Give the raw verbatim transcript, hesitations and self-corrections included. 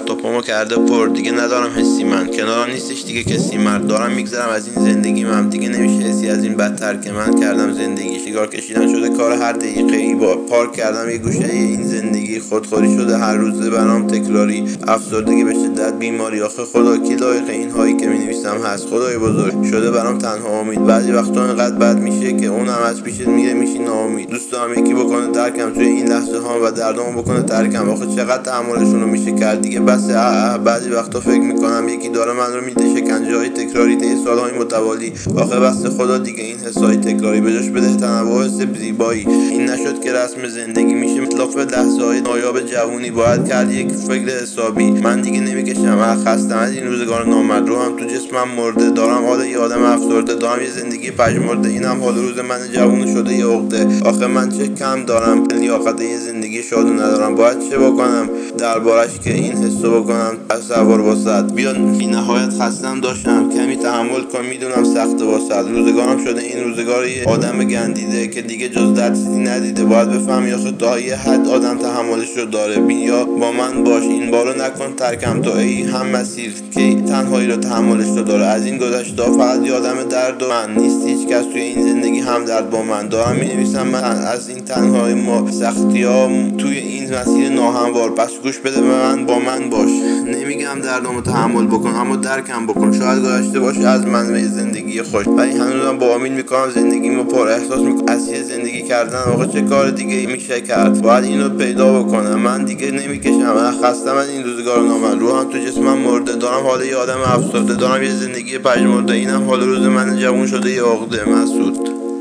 سر تا پامو کرده پر، دیگه ندارم حسی من، کنارم نیستش دیگه کسی مرد، دارم میگذرم از این زندگی من، دیگه نمیشه حسی از این بدتر که من کردم زندگی. شکار کشیدن شده کار هر دقیقه ای، با پارک کردم یه گوشه این زندگی، خودخوری شده هر روزه برام تکراری، افسردگی به شدت بیماری. آخه خدا کی لایق این هایی که مینویسم هست؟ خدای بزرگ شده برام تنها امید، بعضی وقتا انقدر بد میشه که اونم از پیشت میره میشی ناامید. دوست دارم یکی بکنه درکم توی این لحظه ها و دردامو بکنه ترکم، آخه چقدر تحملشون رو میشه کرد دیگه بس. اه بعضی وقتا فکر میکنم یکی داره من رو میده شکنجه های تکراری طی سالهای متوالی، آخه بس خدا دیگه این حسای تکراری بجاش بده تنوع حس زیبایی. این نشد که رسم زندگی میشه متلاف لحظه های نایاب جوونی، باید کرد یک فکر حسابی. من دیگه نمیکشم، خستم از این روزگار نامرد، روحم تو جسمم مرده، دارم حال یه آدم افسرده، دارم یه زندگی پژمرده، اینم حال روز من جوون شده یه عقده. آخه من چه کم دارم، لیاقت یه زندگی شادو ندارم، باید چه بکنم دربارش که این حسو بکنم تصور واسط. بیا بی نهایت خستم داشتم، کمی تحمل کن میدونم سخته واسط، روزگارم شده این روزگار یه آدم گندیده که دیگه جز درد چیزی ندیده، باید بفهمی آخه تا یه حد آدم تحملش رو داره. بیا با من باش این بارو نکن ترکم، تو ای هم مسیر که تنهایی رو تحملش رو داره. از این گذشته فقط یادم درد و من نیست هیچ کس توی این زندگی هم درد با من، دارم مینویسم من از این تنهایی ما سختیام توی این مسیر ناهموار، پس گوش بده به من با من باش. نمیگم دردامو تحمل بکن اما درکم بکن، شاید گذشته باشه از من به زندگی خوش، ولی هنوزم با امید میکنم زندگیمو پر احساس میکنم. از یه زندگی کردن آخه چه کار دیگه میشه کرد؟ باید اینو پیدا بکنم، من دیگه نمیکشم، من خستم از این روزگار نامرد، روحم تو جسمم مرده، دارم حال یه آدم افسرده، دارم یه زندگی پژمرده، اینم حال روز من جوون شده یه عقده. مسعود.